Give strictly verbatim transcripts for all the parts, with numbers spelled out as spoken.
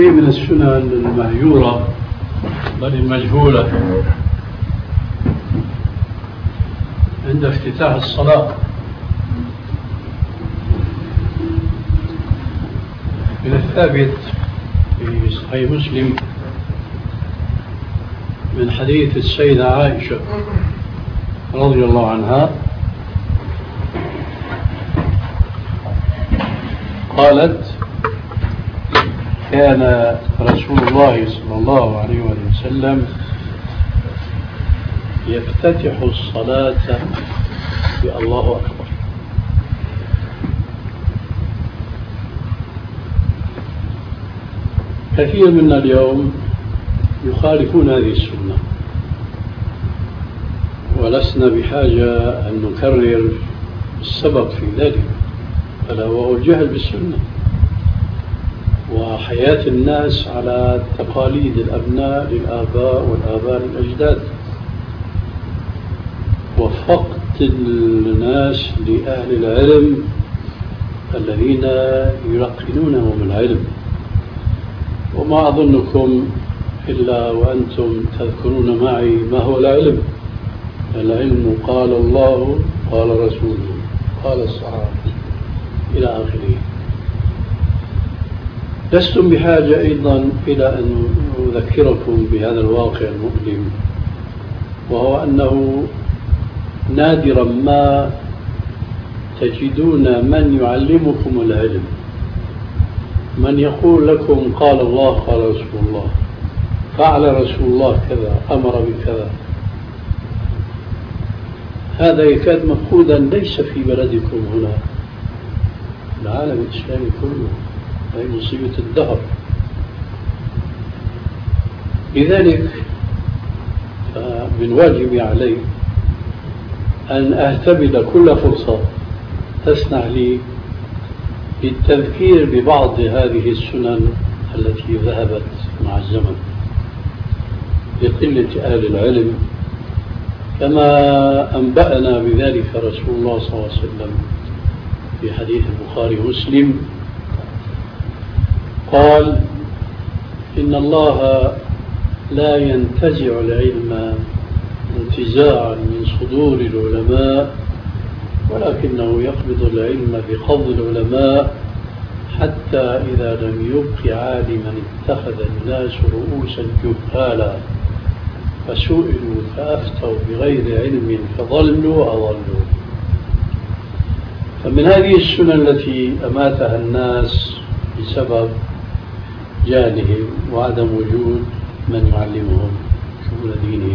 من السنن المهجورة بل المجهولة عند افتتاح الصلاة من الثابت في صحيح مسلم من حديث السيدة عائشة رضي الله عنها قالت: كان رسول الله صلى الله عليه وسلم يفتتح الصلاة بالله أكبر. كثير منا اليوم يخالفون هذه السنة، ولسنا بحاجة أن نكرر السبب في ذلك، ألا وهو الجهل بالسنة وحياة الناس على تقاليد الأبناء للآباء والآباء للأجداد، وفقد الناس لأهل العلم الذين يلقنونهم العلم. وما أظنكم إلا وأنتم تذكرون معي ما هو العلم. العلم قال الله قال رسوله قال الصحابة إلى آخره. لستم بحاجة أيضا إلى أن أذكركم بهذا الواقع المؤلم، وهو أنه نادرا ما تجدون من يعلمكم العلم، من يقول لكم قال الله قال رسول الله، فعل رسول الله كذا، أمر بكذا. هذا يكاد مفقودا ليس في بلدكم هنا، العالم الإسلامي كله، هذه مصيبة الدهر. لذلك من واجبي علي أن أهتبل كل فرصة تسنح لي للتذكير ببعض هذه السنن التي ذهبت مع الزمن لقلة أهل العلم، كما أنبأنا بذلك رسول الله صلى الله عليه وسلم في حديث البخاري ومسلم قال: إن الله لا ينتزع العلم انتزاعا من صدور العلماء، ولكنه يقبض العلم بقبض العلماء، حتى إذا لم يبق عالما اتخذ الناس رؤوسا جهالا فسئلوا فأفتوا بغير علم فضلوا أضلوا. فمن هذه السنن التي أماتها الناس بسبب جهلهم وعدم وجود من يعلمهم شؤون دينهم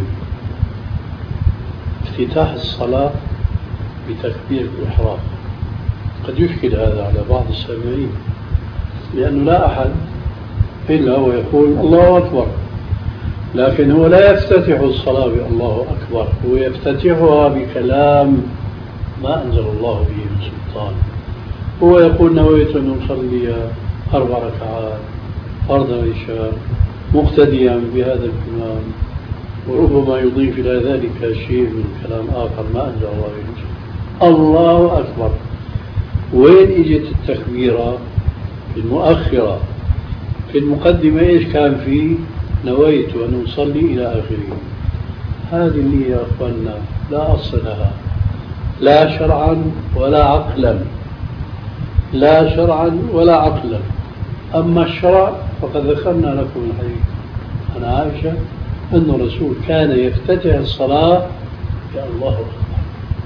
افتتاح الصلاة بتكبير الإحرام. قد يشكل هذا على بعض السامعين، لأنه لا أحد إلا هو يقول الله أكبر، لكن هو لا يفتتح الصلاة بالله أكبر، هو يفتتحها بكلام ما أنزل الله به من سلطان. هو يقول: نويت أن أصلي أربع ركعات فرض العشاء مقتديا بهذا الإمام، وربما يضيف إلى ذلك شيء من كلام آخر ما أنزل الله به من سلطان. الله أكبر. وين إجت التكبيرة؟ في المؤخرة. في المقدمة إيش كان فيه؟ نويت أن أصلي إلى آخره. هذه النية يا أخوانا لا أصل لها، لا شرعا ولا عقلا، لا شرعا ولا عقلا. أما الشرع فقد ذكرنا لكم الحديث عن عائشة أن الرسول كان يفتتح الصلاة بالله أكبر.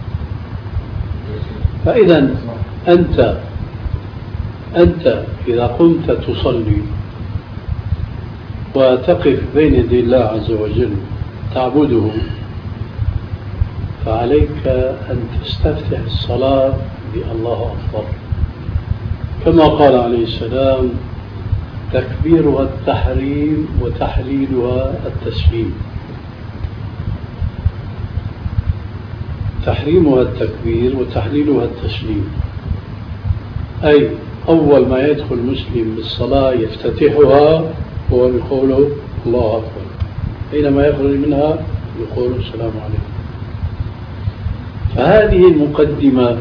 فإذا أنت أنت إذا قمت تصلي وتقف بين يدي الله عز وجل تعبده، فعليك أن تستفتح الصلاة بالله أكبر، كما قال عليه السلام: تكبيرها التحريم وتحليلها التسليم. تحريمها التكبير وتحليلها التسليم، أي أول ما يدخل المسلم بالصلاة يفتتحها هو بقوله الله أكبر، حينما يخرج منها يقول السلام عليكم. فهذه المقدمة،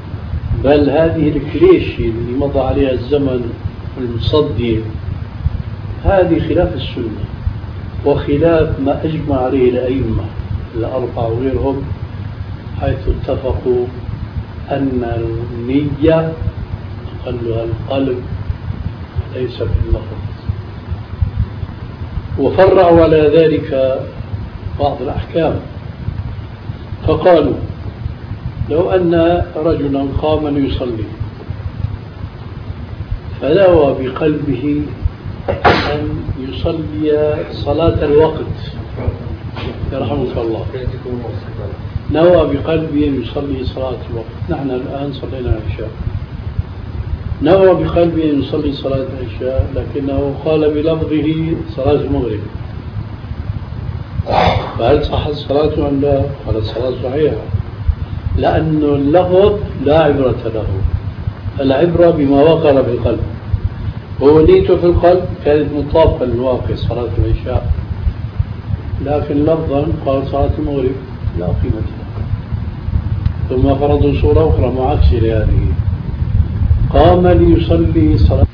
بل هذه الكليشة اللي مضى عليها الزمن المصدي هذه خلاف السنة وخلاف ما أجمع عليه الأئمة الأربعة وغيرهم، حيث اتفقوا أن النية أقلها القلب ليس في اللفظ. وفرعوا على ذلك بعض الأحكام، فقالوا لو أن رجلا قام ليصلي فنوى بقلبه أن يصلي صلاة الوقت، يرحمك الله، نوى بقلبه أن يصلي صلاة الوقت، نحن الآن صلينا العشاء، نوى بقلبه أن يصلي صلاة العشاء لكنه قال بلفظه صلاة المغرب، فهل صحت الصلاة أم لا؟ قال الصلاة صحيحة، لأن اللفظ لا عبرة له، العبرة بما وقر في القلب، هو نيته في القلب كانت مطابقة للواقع صلاة العشاء، لكن لفظا قال صلاة المغرب لا قيمة لها. ثم فرضوا صورة أخرى معاكسة لهذه، قام ليصلي صلاة